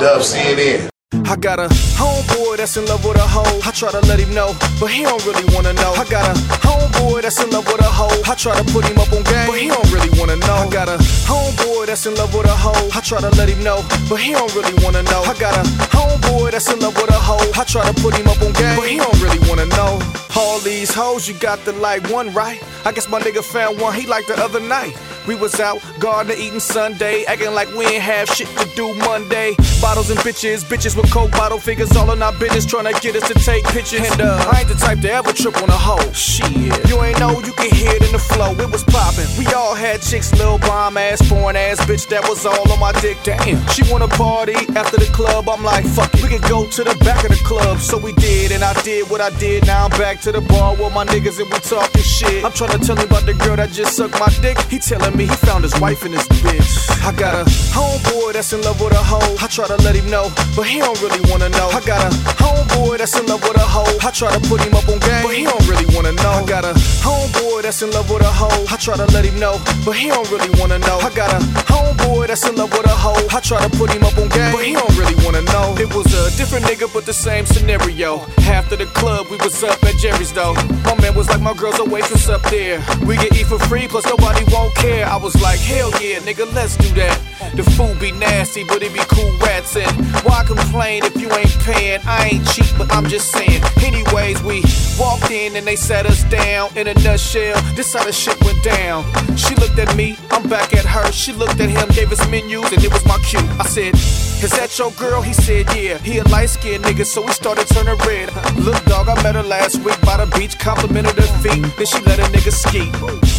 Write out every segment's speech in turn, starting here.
Dub CNN. I got a homeboy that's in love with a hoe. I try to let him know, but he don't really wanna know. I got a homeboy that's in love with a hoe. I try to put him up on game, but he don't really wanna know. I got a homeboy that's in love with a hoe. I try to let him know, but he don't really wanna know. I got a homeboy that's in love with a hoe. I try to put him up on game, but he don't really wanna know. All these hoes, you got to like one, right? I guess my nigga found one he liked the other night. We was out, gardening, eating Sunday, acting like we ain't have shit to do Monday. Bottles and bitches with coke bottle figures all in our business, trying to get us to take pictures. And I ain't the type to ever trip on a hoe. Shit, you ain't know, you can hear it in the flow. It was poppin'. We all had chicks, little bomb ass, foreign ass bitch that was all on my dick. Damn, she wanna party after the club. I'm like, fuck it, we could go to the back of the club. So we did, and I did what I did. Now I'm back to the bar with my niggas and we talking shit. I'm trying to tell him about the girl that just sucked my dick. He telling me he found his wife in his bitch. I got a homeboy that's in love with a hoe. I try to let him know, but he don't really wanna know. I got a homeboy that's in love with a hoe. I try to put him up on game, but he don't really wanna know. I got a homeboy that's in love with a hoe. I try to let him know, but he don't really wanna know. I got a homeboy that's in love with a hoe. I try to put him up on game, but he don't really wanna know. It was a different nigga, but the same scenario. After the club, we was up at Jerry's though. My man was like, my girl's a waitress up there. We can eat for free, plus nobody won't care. I was like, hell yeah, nigga, let's do that. The food be nasty, but it be cool rats. And why complain if you ain't paying? I ain't cheap, but I'm just saying. Anyways, we walked in and they sat us down. In a nutshell, this how the shit went down. She looked at me, I'm back at her. She looked at him, gave us menus, and it was my cue. I said, is that your girl? He said, yeah. He a light-skinned nigga, so he started turning red. Look, dog, I met her last week by the beach, complimented her feet. Then she let a nigga ski.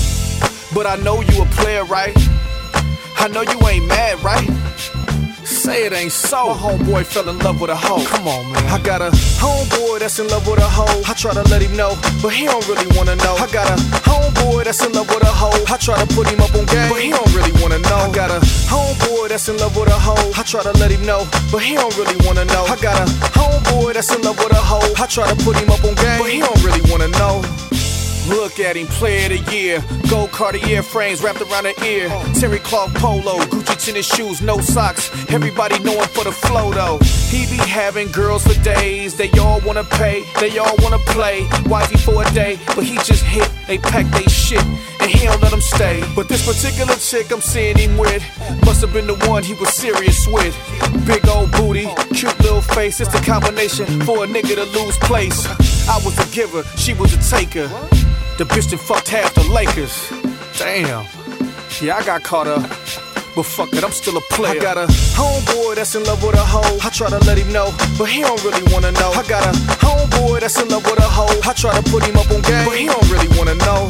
But I know you a player, right? I know you ain't mad, right? Say it ain't so. My homeboy fell in love with a hoe. Come on, man. I got a homeboy that's in love with a hoe. I try to let him know, but he don't really wanna know. I got a homeboy that's in love with a hoe. I try to put him up on game, but he don't really wanna know. I got a homeboy that's in love with a hoe. I try to let him know, but he don't really wanna know. I got a homeboy that's in love with a hoe. I try to put him up on game, but he don't really wanna know. Look at him, player of the year. Gold Cartier frames wrapped around her ear. Terry cloth polo, Gucci tennis shoes, no socks. Everybody know him for the flow though. He be having girls for days. They all wanna pay, they all wanna play. Wifey for a day, but he just hit. They pack they shit, and he don't let them stay. But this particular chick I'm seeing him with must have been the one he was serious with. Big old booty, cute little face. It's the combination for a nigga to lose place. I was a giver, she was a taker. The bitch that fucked half the Lakers. Damn. Yeah, I got caught up. But fuck it, I'm still a player. I got a homeboy that's in love with a hoe. I try to let him know, but he don't really wanna know. I got a homeboy that's in love with a hoe. I try to put him up on game, but he don't really wanna know.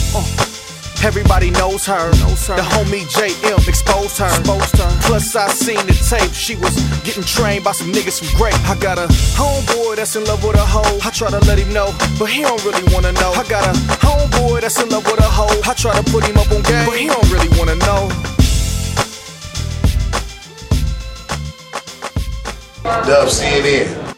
Everybody knows her. The homie JM exposed her. Plus I seen the tape. She was getting trained by some niggas from Great. I got a homeboy that's in love with a hoe. I try to let him know, but he don't really wanna know. I got a homeboy that's in love with a hoe. I try to put him up on game, but he don't really wanna know. Dub CNN.